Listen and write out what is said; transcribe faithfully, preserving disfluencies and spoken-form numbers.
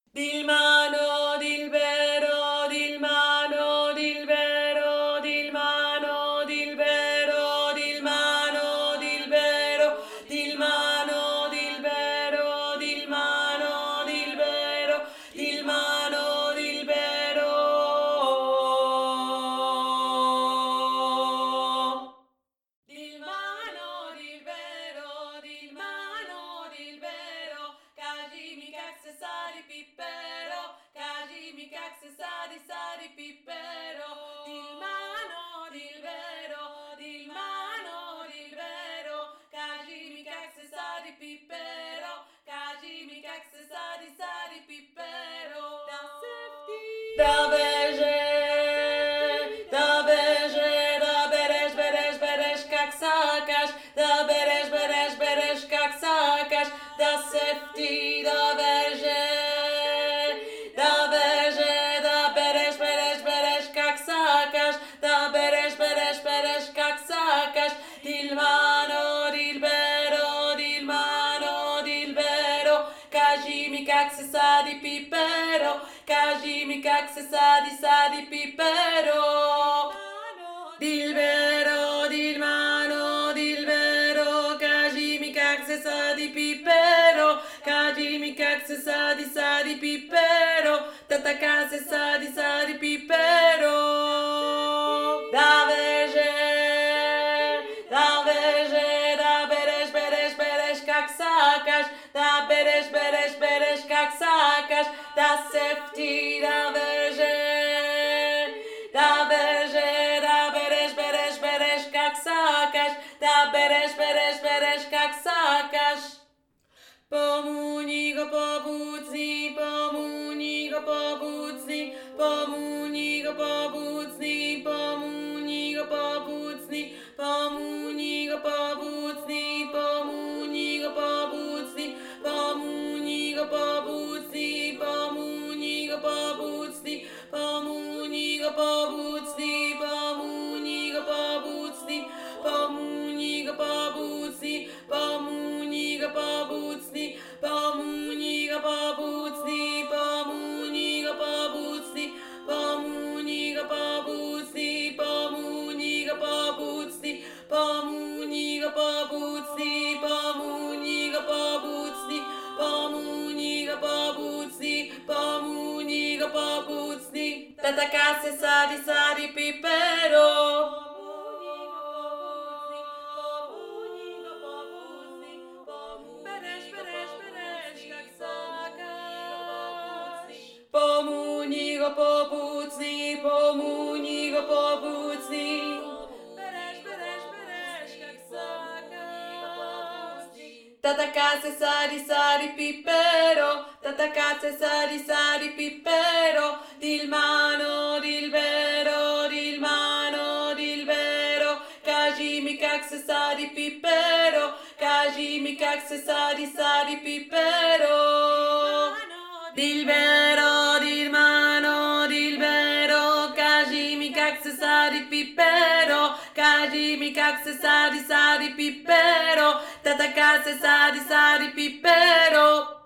Dilmano, Dilvero, Dilmano, Dilvero, Dilmano, Dilvero, Dilmano, Dilvero, Dilmano, Dilvero, Dilmano, Dilvero, Dilmano, Dilvero. Dilmano, Dilvero, Dilmano, Dilvero, Kajimi kakse sari pippero, Kajimi kakse sari sari pippero, Dilmano, Dilvero, Dilmano, Dilvero, Kajimi kakse sari pippero, Kajimi kakse sari sari pippero, da sefti, da veje, da veje, da beresh, beresh, beresh, kaksakash, da beresh, beresh, beresh, kaksakash, da sefti, da veje, da veje, da beresh, beresh, beresh, kaksakash, da beresh, beresh, beresh, kaksakash, dilmano, dilvero, dilmano, dilvero, kajimi kakse sadi pipero, kajimi kakse sadi sadi pipero, dilvero, dilmano, dilvero, kajimi kakse sadi pipero, kajimi kakse sadi sadi pipero, tatakase sadi sadi pipero, da veje, da veje, da beresh, beresh, beresh, kaksakash, da beresh, beresh, beresh, kaksakash, da sefti, da veje, da veje, da beresh, beresh, beresh, kaksakash, da beresh, beresh, beresh, kaksakash. Pomunigo pobucni, pomunigo pobucni, pomunigo pobucni, pomunigo pobucni, pomunigo pobucni, pomunigo pobucni, pomunigo pobucni, pomunigo pobucni, pomunigo pobucni, pomunigo pobucni, pomunigo pobucni, pomunigo pobucni, pomunigo pobucni, pomunigo pobucni, pomunigo pobucni, pomunigo pobucni, pomunigo pobucni, pomunigo pobucni, pomunigo pobucni, pomunigo pobucni, tatakase sadi sadi pipero. Pomunigo pobucni, pomunigo pobucni, beresh, beresh, beresh, kaksakash, tatakase sadi sadi pipero, tatakase sadi sadi pipero, dilmano, dilvero, dilmano, dilvero, kajimi kakse sadi pipero, kajimi kakse sadi sadi pipero, dilvero, dilmano, dilvero, kajimi kakse sadi pipero, kajimi kakse sadi sadi pipero, tatakase sadi sadi pipero.